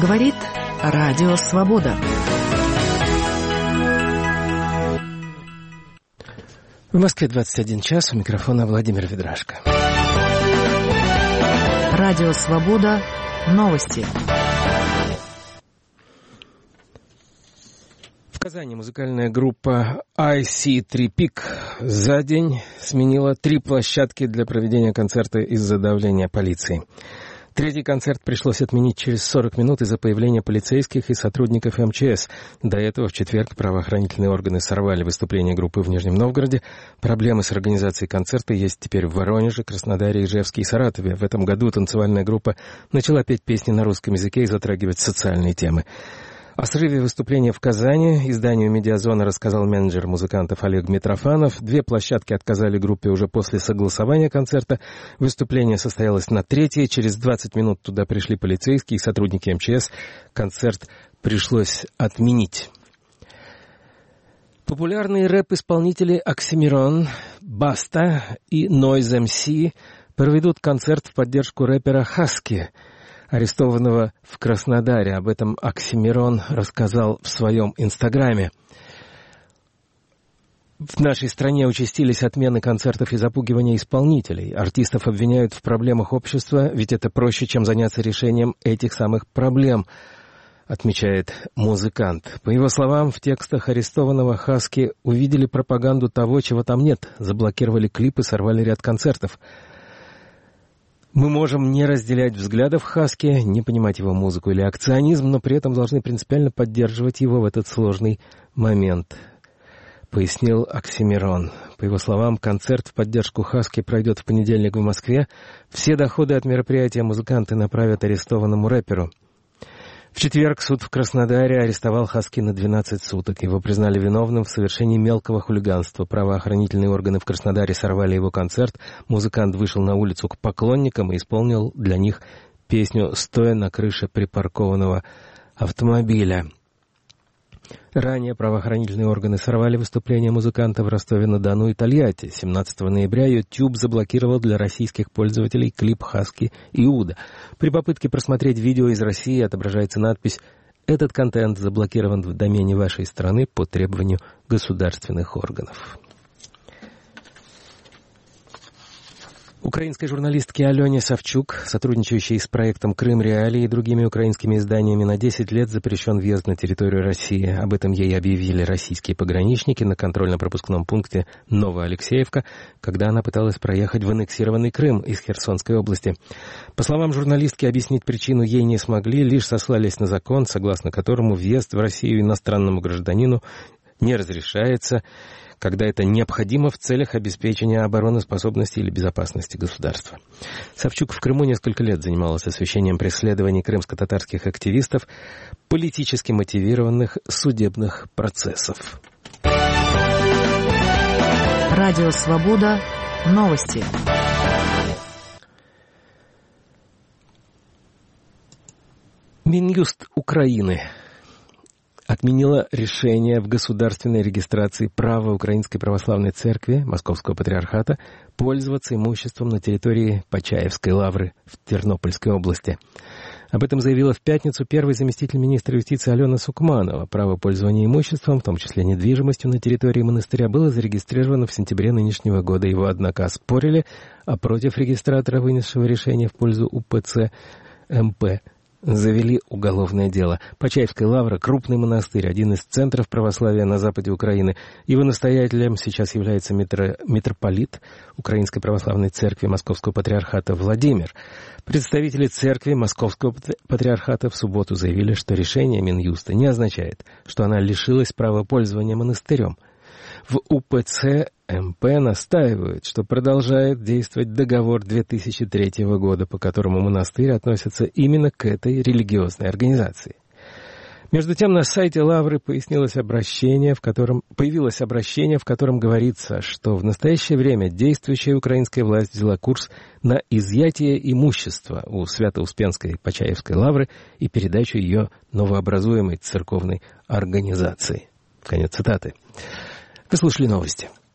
Говорит Радио Свобода. В Москве 21 час, у микрофона Владимир Ведрашко. Радио Свобода. Новости. В Казани музыкальная группа IC3 Peak за день сменила 3 площадки для проведения концерта из-за давления полиции. Третий концерт пришлось отменить через 40 минут из-за появления полицейских и сотрудников МЧС. До этого в четверг правоохранительные органы сорвали выступление группы в Нижнем Новгороде. Проблемы с организацией концерта есть теперь в Воронеже, Краснодаре, Ижевске и Саратове. В этом году танцевальная группа начала петь песни на русском языке и затрагивать социальные темы. О срыве выступления в Казани изданию «Медиазона» рассказал менеджер музыкантов Олег Митрофанов. 2 площадки отказали группе уже после согласования концерта. Выступление состоялось на 3-й. Через 20 минут туда пришли полицейские и сотрудники МЧС. Концерт пришлось отменить. Популярные рэп-исполнители Оксимирон, Баста и Noise MC проведут концерт в поддержку рэпера Хаски, арестованного в Краснодаре. Об этом Оксимирон рассказал в своем инстаграме. В нашей стране участились отмены концертов и запугивания исполнителей. Артистов обвиняют в проблемах общества, ведь это проще, чем заняться решением этих самых проблем, отмечает музыкант. По его словам, в текстах арестованного Хаски увидели пропаганду того, чего там нет. Заблокировали клипы, сорвали ряд концертов. Мы можем не разделять взглядов Хаски, не понимать его музыку или акционизм, но при этом должны принципиально поддерживать его в этот сложный момент, пояснил Оксимирон. По его словам, концерт в поддержку Хаски пройдет в понедельник в Москве. Все доходы от мероприятия музыканты направят арестованному рэперу. В четверг суд в Краснодаре арестовал Хаски на 12 суток. Его признали виновным в совершении мелкого хулиганства. Правоохранительные органы в Краснодаре сорвали его концерт. Музыкант вышел на улицу к поклонникам и исполнил для них песню «Стоя на крыше припаркованного автомобиля». Ранее правоохранительные органы сорвали выступление музыканта в Ростове-на-Дону и Тольятти. 17 ноября YouTube заблокировал для российских пользователей клип Хаски «Иуда». При попытке просмотреть видео из России отображается надпись «Этот контент заблокирован в домене вашей страны по требованию государственных органов». Украинской журналистке Алене Савчук, сотрудничающей с проектом «Крым Реалии» и другими украинскими изданиями, на 10 лет запрещен въезд на территорию России. Об этом ей объявили российские пограничники на контрольно-пропускном пункте Новоалексеевка, когда она пыталась проехать в аннексированный Крым из Херсонской области. По словам журналистки, объяснить причину ей не смогли, лишь сослались на закон, согласно которому въезд в Россию иностранному гражданину не разрешается, когда это необходимо в целях обеспечения обороноспособности или безопасности государства. Савчук в Крыму несколько лет занималась освещением преследований крымско-татарских активистов, политически мотивированных судебных процессов. Радио Свобода. Новости. Минюст Украины отменила решение в государственной регистрации права Украинской Православной Церкви Московского Патриархата пользоваться имуществом на территории Почаевской лавры в Тернопольской области. Об этом заявила в пятницу первый заместитель министра юстиции Алена Сукманова. Право пользования имуществом, в том числе недвижимостью на территории монастыря, было зарегистрировано в сентябре нынешнего года. Его, однако, оспорили, а против регистратора, вынесшего решение в пользу УПЦ МП, завели уголовное дело. Почаевская лавра — крупный монастырь, один из центров православия на западе Украины. Его настоятелем сейчас является митрополит Украинской Православной Церкви Московского Патриархата Владимир. Представители церкви Московского Патриархата в субботу заявили, что решение Минюста не означает, что она лишилась права пользования монастырем. В УПЦ МП настаивают, что продолжает действовать договор 2003 года, по которому монастырь относится именно к этой религиозной организации. Между тем, на сайте Лавры появилось обращение, в котором говорится, что в настоящее время действующая украинская власть взяла курс на изъятие имущества у Свято-Успенской Почаевской Лавры и передачу ее новообразуемой церковной организации. Конец цитаты. Вы слушали новости.